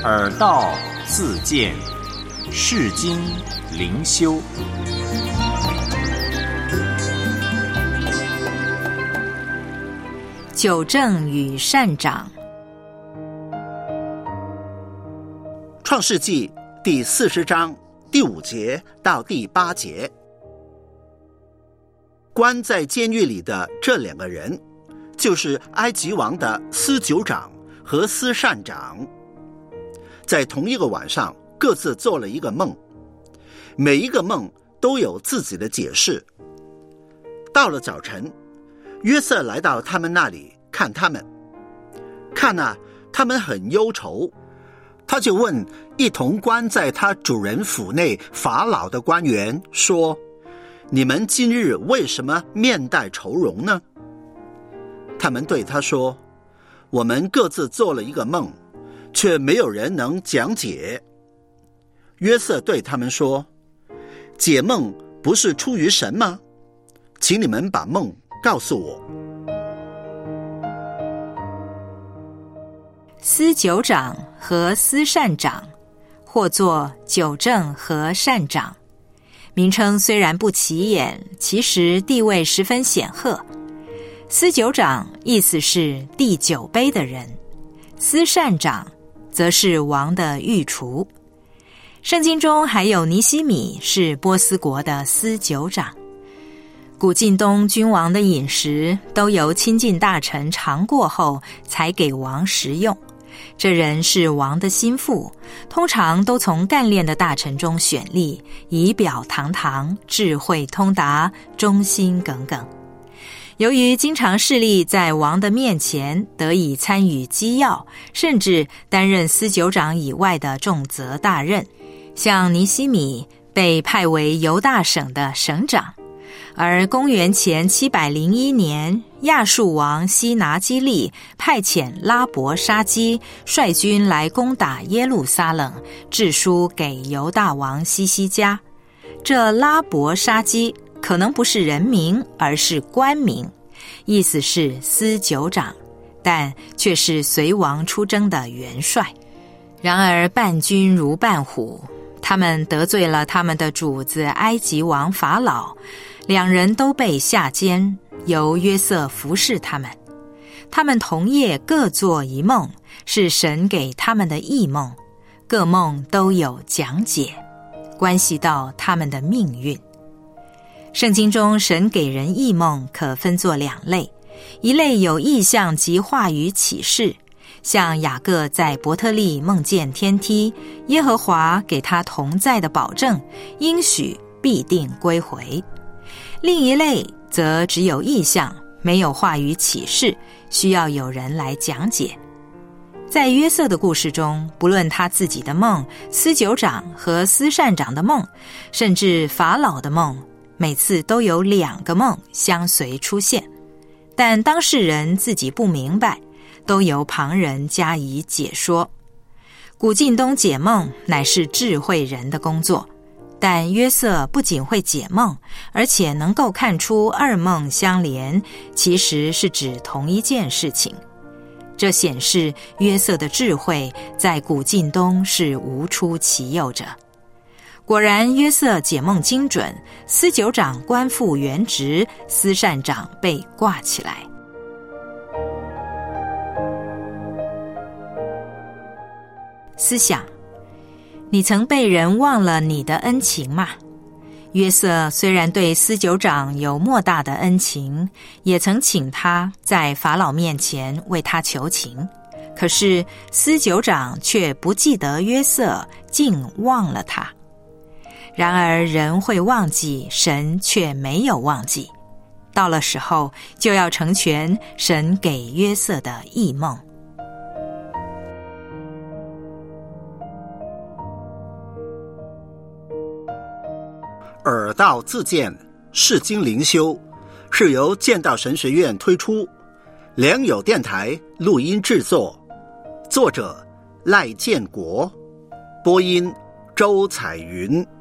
耳道自见，世经灵修。 纠正与善长。 创世纪第40章第5节到第8节，关在监狱里的这2个人，就是埃及王的司酒长和司膳长，在同一个晚上各自做了一个梦，每一个梦都有自己的解释。到了早晨，约瑟来到他们那里看他们，看啊，他们很忧愁，他就问一同关在他主人府内法老的官员说：你们今日为什么面带愁容呢？他们对他说：我们各自做了一个梦，却没有人能讲解。约瑟对他们说：解梦不是出于神吗？请你们把梦告诉我。 司酒长和司膳长，或作酒政和膳长，名称虽然不起眼，其实地位十分显赫。司酒长意思是递酒杯的人，司膳长则是王的御厨。圣经中还有尼希米是波斯国的司酒长。古近东君王的饮食都由亲近大臣尝过后才给王食用，这人是王的心腹，通常都从干练的大臣中选立，仪表堂堂，智慧通达，忠心耿耿。由于经常侍立在王的面前，得以参与机要，甚至担任司酒长以外的重责大任，像尼希米被派为犹大省的省长。而公元前701年，亚述王西拿基利派遣拉伯沙基率军来攻打耶路撒冷，致书给犹大王西西家。这拉伯沙基可能不是人名，而是官名，意思是司酒长，但却是随王出征的元帅。然而伴君如伴虎，他们得罪了他们的主子埃及王法老，2人都被下监，由约瑟服侍他们。他们同夜各做一梦，是神给他们的异梦，各梦都有讲解，关系到他们的命运。圣经中神给人异梦可分作2类，一类有异象及话语启示，像雅各在伯特利梦见天梯，耶和华给他同在的保证，应许必定归回。另一类则只有意象，没有话语启示，需要有人来讲解。在约瑟的故事中，不论他自己的梦、司酒长和司膳长的梦，甚至法老的梦，每次都有2个梦相随出现，但当事人自己不明白，都由旁人加以解说。古近东解梦乃是智慧人的工作，但约瑟不仅会解梦，而且能够看出2梦相连，其实是指同一件事情。这显示约瑟的智慧在古近东是无出其右者。果然约瑟解梦精准，司酒长官复原职，司膳长被挂起来。思想：你曾被人忘了你的恩情吗？约瑟虽然对司酒长有莫大的恩情，也曾请他在法老面前为他求情，可是司酒长却不记得约瑟，竟忘了他。然而人会忘记，神却没有忘记，到了时候就要成全神给约瑟的异梦。 耳道自见，世经灵修，是由建道神学院推出，良友电台录音制作，作者赖建国，播音周彩云。